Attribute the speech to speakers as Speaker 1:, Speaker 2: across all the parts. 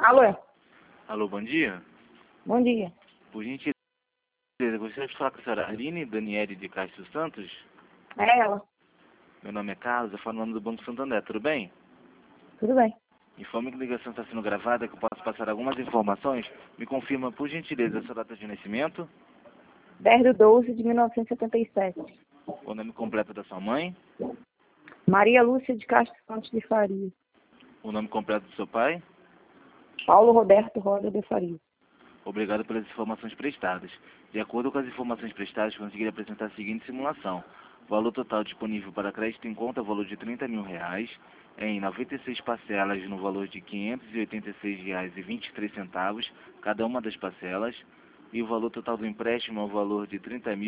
Speaker 1: Alô?
Speaker 2: Alô, bom dia.
Speaker 1: Bom dia.
Speaker 2: Por gentileza, gostaria de falar com a senhora Aline Daniele de Castro Santos.
Speaker 1: É ela.
Speaker 2: Meu nome é Carlos, eu falo no nome do Banco Santander, tudo bem?
Speaker 1: Tudo bem.
Speaker 2: Informe que a ligação está sendo gravada, que eu posso passar algumas informações. Me confirma, por gentileza, a sua data de nascimento,
Speaker 1: 10/12/1977.
Speaker 2: o nome completo da sua mãe,
Speaker 1: Maria Lúcia de Castro Santos de Faria.
Speaker 2: o nome completo do seu pai.
Speaker 1: Paulo Roberto Roda de Faria.
Speaker 2: Obrigado pelas informações prestadas. De acordo com as informações prestadas, consegui apresentar a seguinte simulação. O valor total disponível para crédito em conta é o valor de R$ 30.000, em 96 parcelas no valor de R$ 586,23, cada uma das parcelas, e o valor total do empréstimo é o valor de R$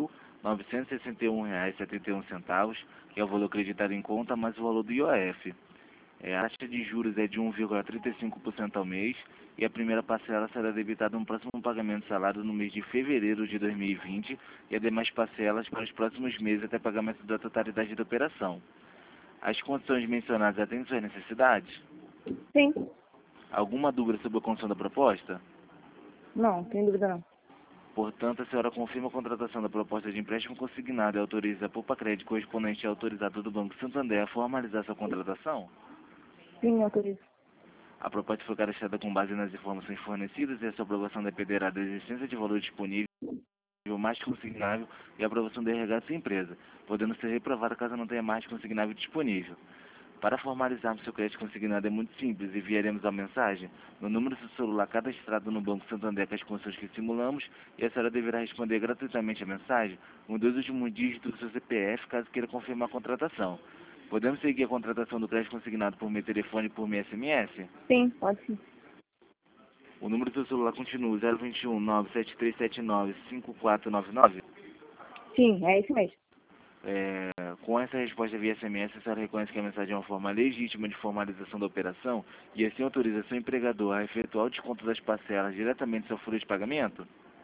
Speaker 2: 30.961,71, que é o valor acreditado em conta, mais o valor do IOF. A taxa de juros é de 1,35% ao mês e a primeira parcela será debitada no próximo pagamento de salário no mês de fevereiro de 2020 e as demais parcelas para os próximos meses até pagamento da totalidade da operação. As condições mencionadas atendem suas necessidades?
Speaker 1: Sim.
Speaker 2: Alguma dúvida sobre a condição da proposta?
Speaker 1: Não, tem dúvida não.
Speaker 2: Portanto, a senhora confirma a contratação da proposta de empréstimo consignado e autoriza a Poupa-Crédito correspondente ao autorizado do Banco Santander a formalizar sua contratação?
Speaker 1: Sim, autorizo.
Speaker 2: A proposta foi cadastrada com base nas informações fornecidas e a sua aprovação dependerá da existência de valor disponível mais consignável e a aprovação do RH da sua empresa, podendo ser reprovada caso não tenha mais consignável disponível. Para formalizarmos seu crédito consignado é muito simples, enviaremos a mensagem no número do seu celular cadastrado no Banco Santander com as condições que simulamos e a senhora deverá responder gratuitamente a mensagem com 2 últimos dígitos do seu CPF caso queira confirmar a contratação. Podemos seguir a contratação do crédito consignado por meio telefone e por meio SMS?
Speaker 1: Sim, pode sim.
Speaker 2: O número do seu celular continua 021 97379 5499.
Speaker 1: Sim, é isso mesmo.
Speaker 2: Com essa resposta via SMS, a senhora reconhece que a mensagem é uma forma legítima de formalização da operação e assim autoriza seu empregador a efetuar o desconto das parcelas diretamente do seu folha de pagamento?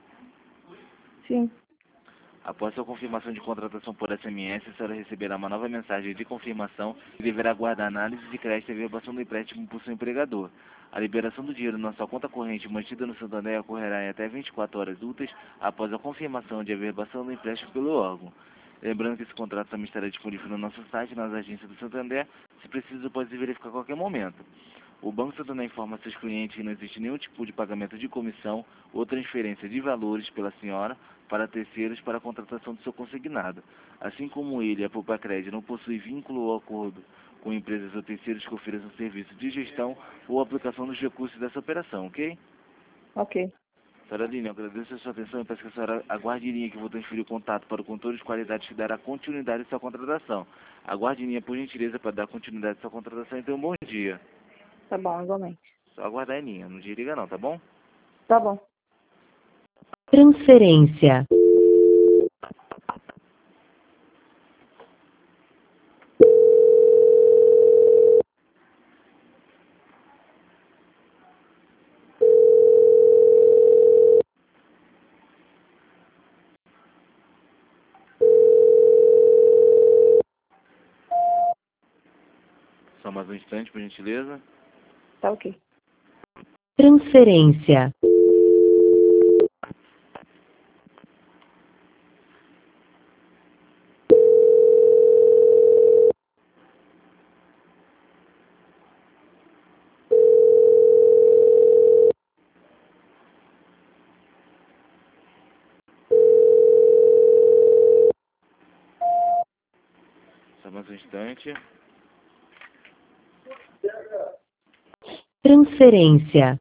Speaker 1: Sim.
Speaker 2: Após sua confirmação de contratação por SMS, a senhora receberá uma nova mensagem de confirmação e deverá aguardar a análise de crédito e averbação do empréstimo por seu empregador. A liberação do dinheiro na sua conta corrente mantida no Santander ocorrerá em até 24 horas úteis após a confirmação de averbação do empréstimo pelo órgão. Lembrando que esse contrato também estará disponível no nosso site, nas agências do Santander. Se preciso, pode verificar a qualquer momento. O Banco Santander informa a seus clientes que não existe nenhum tipo de pagamento de comissão ou transferência de valores pela senhora para terceiros para a contratação do seu consignado. Assim como ele, a Poupa-Crédito, não possui vínculo ou acordo com empresas ou terceiros que ofereçam serviço de gestão ou aplicação dos recursos dessa operação, ok?
Speaker 1: Ok.
Speaker 2: Senhora Aline, eu agradeço a sua atenção e peço que a senhora aguarde em linha que eu vou transferir o contato para o controle de qualidade que dará continuidade à sua contratação. Aguarde em linha, por gentileza, para dar continuidade à sua contratação e tenha um bom dia.
Speaker 1: Tá bom, igualmente.
Speaker 2: Só aguardar em linha, não desliga não, tá bom?
Speaker 1: Tá bom.
Speaker 3: Transferência.
Speaker 2: Só mais um instante, por gentileza.
Speaker 1: Tá ok.
Speaker 3: Transferência.
Speaker 2: Só mais um instante.
Speaker 3: Transferência.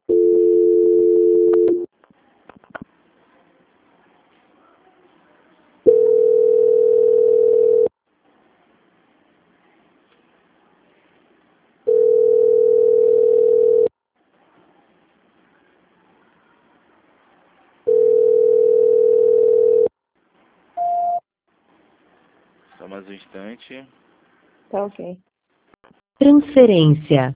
Speaker 2: Só mais um instante.
Speaker 1: Tá ok.
Speaker 3: Transferência.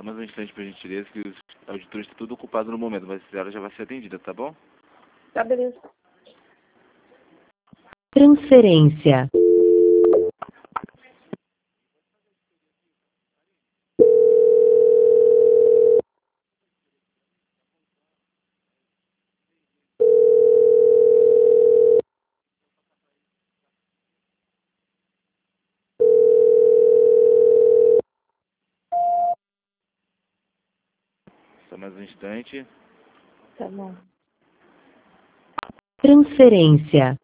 Speaker 2: mais um instante, por gentileza, que os auditores estão tudo ocupados no momento, mas ela já vai ser atendida, tá bom?
Speaker 1: Tá, beleza.
Speaker 3: Transferência.
Speaker 2: Só mais um instante.
Speaker 1: Tá bom.
Speaker 3: Transferência.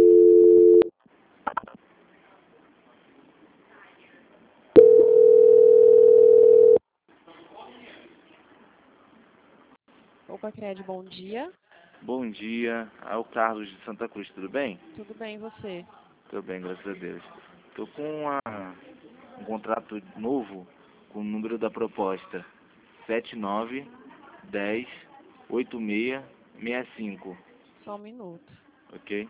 Speaker 4: Opa, Cred, bom dia.
Speaker 2: Bom dia, é o Carlos de Santa Cruz, tudo bem?
Speaker 4: Tudo bem, e você?
Speaker 2: Tudo bem, graças a Deus. Tô com um contrato novo com o número da proposta 79108665,
Speaker 4: Só um minuto.
Speaker 2: ok?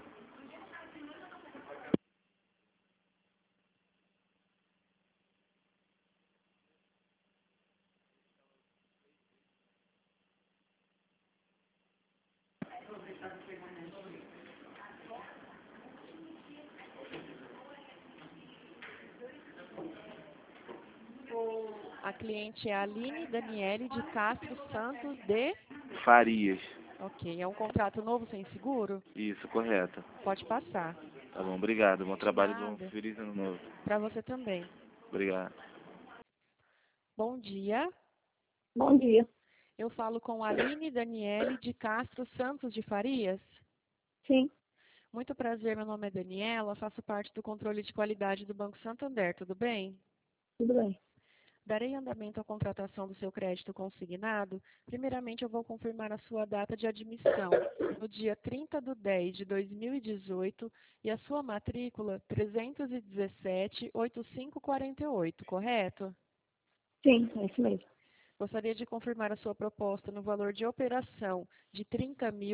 Speaker 4: A cliente é a Aline Daniele de Castro Santos de...
Speaker 2: Farias,
Speaker 4: Ok, é um contrato novo sem seguro?
Speaker 2: isso, correto.
Speaker 4: Pode passar.
Speaker 2: Tá bom, obrigado. Bom trabalho, bom
Speaker 4: Nada.
Speaker 2: feliz ano novo.
Speaker 4: Para você também.
Speaker 2: Obrigado.
Speaker 4: Bom dia.
Speaker 1: Bom dia.
Speaker 4: Eu falo com a Aline Daniele de Castro Santos de Farias.
Speaker 1: Sim,
Speaker 4: Muito prazer, meu nome é Daniela, faço parte do controle de qualidade do Banco Santander, tudo bem?
Speaker 1: tudo bem.
Speaker 4: Darei andamento à contratação do seu crédito consignado. Primeiramente, eu vou confirmar a sua data de admissão, no dia 30/10/2018, e a sua matrícula 317-8548, correto?
Speaker 1: Sim, é isso mesmo.
Speaker 4: Gostaria de confirmar a sua proposta no valor de operação de R$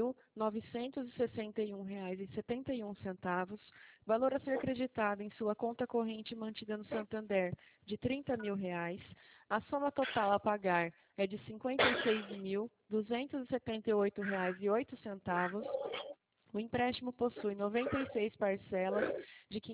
Speaker 4: 30.961,71, valor a ser creditado em sua conta corrente mantida no Santander de R$ 30.000. A soma total a pagar é de R$ 56.278,08. O empréstimo possui 96 parcelas de R$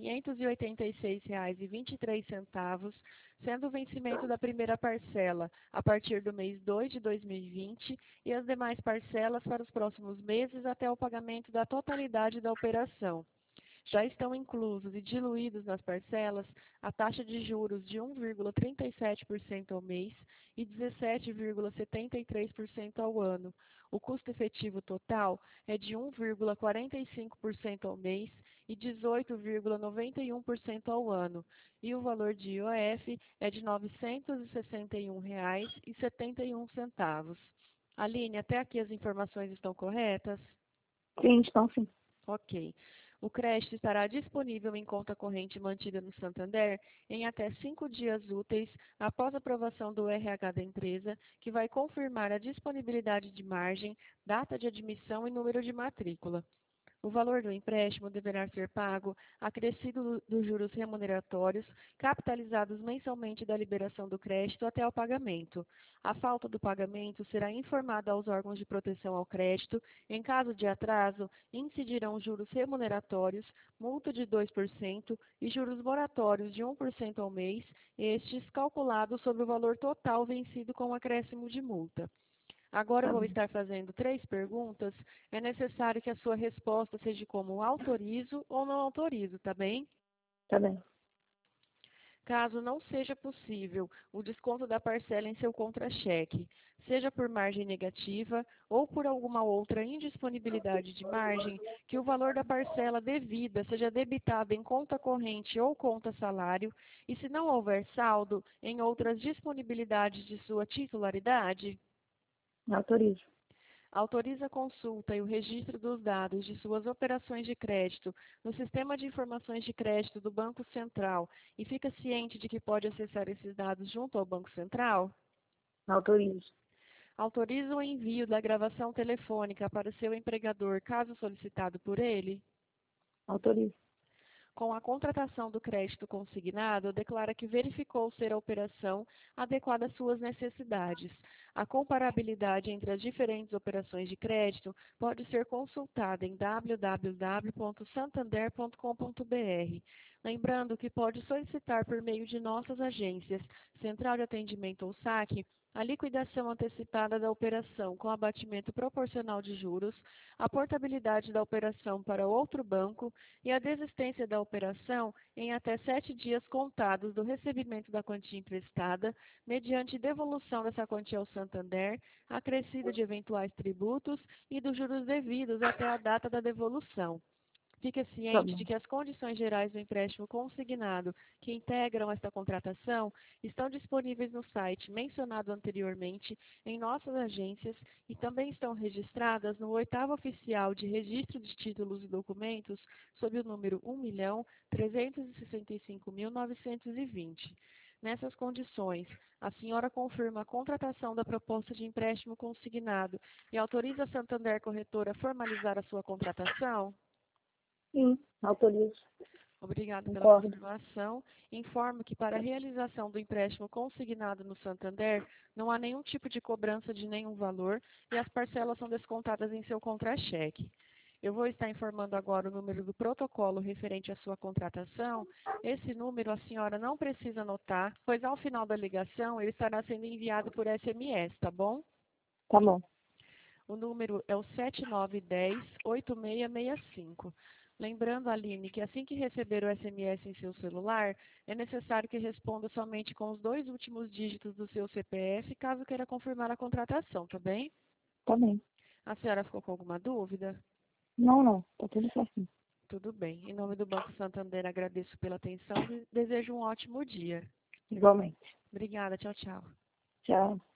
Speaker 4: 586,23, sendo o vencimento da primeira parcela a partir do mês 2 de 2020 e as demais parcelas para os próximos meses até o pagamento da totalidade da operação. Já estão inclusos e diluídos nas parcelas a taxa de juros de 1,37% ao mês e 17,73% ao ano. O custo efetivo total é de 1,45% ao mês e 18,91% ao ano. E o valor de IOF é de R$ 961,71. Aline, até aqui as informações estão corretas?
Speaker 1: Sim, estão sim.
Speaker 4: Ok. O crédito estará disponível em conta corrente mantida no Santander em até 5 dias úteis após a aprovação do RH da empresa, que vai confirmar a disponibilidade de margem, data de admissão e número de matrícula. O valor do empréstimo deverá ser pago acrescido dos juros remuneratórios, capitalizados mensalmente da liberação do crédito até o pagamento. A falta do pagamento será informada aos órgãos de proteção ao crédito. Em caso de atraso, incidirão juros remuneratórios, multa de 2% e juros moratórios de 1% ao mês, estes calculados sobre o valor total vencido com acréscimo de multa. Agora eu
Speaker 1: Tá
Speaker 4: vou
Speaker 1: bom.
Speaker 4: estar fazendo 3 perguntas. É necessário que a sua resposta seja como autorizo ou não autorizo, tá bem?
Speaker 1: Tá bem.
Speaker 4: Caso não seja possível o desconto da parcela em seu contra-cheque, seja por margem negativa ou por alguma outra indisponibilidade de margem, que o valor da parcela devida seja debitado em conta corrente ou conta salário, e se não houver saldo, em outras disponibilidades de sua titularidade.
Speaker 1: Autorizo.
Speaker 4: Autoriza a consulta e o registro dos dados de suas operações de crédito no Sistema de Informações de Crédito do Banco Central e fica ciente de que pode acessar esses dados junto ao Banco Central?
Speaker 1: Autorizo.
Speaker 4: Autoriza o envio da gravação telefônica para o seu empregador, caso solicitado por ele?
Speaker 1: Autorizo.
Speaker 4: com a contratação do crédito consignado, declara que verificou ser a operação adequada às suas necessidades. A comparabilidade entre as diferentes operações de crédito pode ser consultada em www.santander.com.br. Lembrando que pode solicitar por meio de nossas agências, Central de Atendimento ou SAC, a liquidação antecipada da operação com abatimento proporcional de juros, a portabilidade da operação para outro banco e a desistência da operação em até 7 dias contados do recebimento da quantia emprestada, mediante devolução dessa quantia ao Santander, acrescida de eventuais tributos e dos juros devidos até a data da devolução. Fique ciente de que as condições gerais do empréstimo consignado que integram esta contratação estão disponíveis no site mencionado anteriormente em nossas agências e também estão registradas no 8º Oficial de Registro de Títulos e Documentos sob o número 1.365.920. Nessas condições, a senhora confirma a contratação da proposta de empréstimo consignado e autoriza a Santander Corretora a formalizar a sua contratação?
Speaker 1: Sim, autorizo.
Speaker 4: Obrigada pela
Speaker 1: Concordo.
Speaker 4: confirmação. Informo que para a realização do empréstimo consignado no Santander, não há nenhum tipo de cobrança de nenhum valor e as parcelas são descontadas em seu contra-cheque. Eu vou estar informando agora o número do protocolo referente à sua contratação. Esse número a senhora não precisa anotar, pois ao final da ligação ele estará sendo enviado por SMS, tá bom?
Speaker 1: Tá bom.
Speaker 4: O número é o 7910-8665. Lembrando, Aline, que assim que receber o SMS em seu celular, é necessário que responda somente com os 2 últimos dígitos do seu CPF, caso queira confirmar a contratação, tá bem?
Speaker 1: Tá bem.
Speaker 4: A senhora ficou com alguma dúvida?
Speaker 1: Não. Tá tudo certinho.
Speaker 4: Tudo bem. Em nome do Banco Santander, agradeço pela atenção e desejo um ótimo dia.
Speaker 1: Igualmente.
Speaker 4: Obrigada. Tchau, tchau.
Speaker 1: Tchau.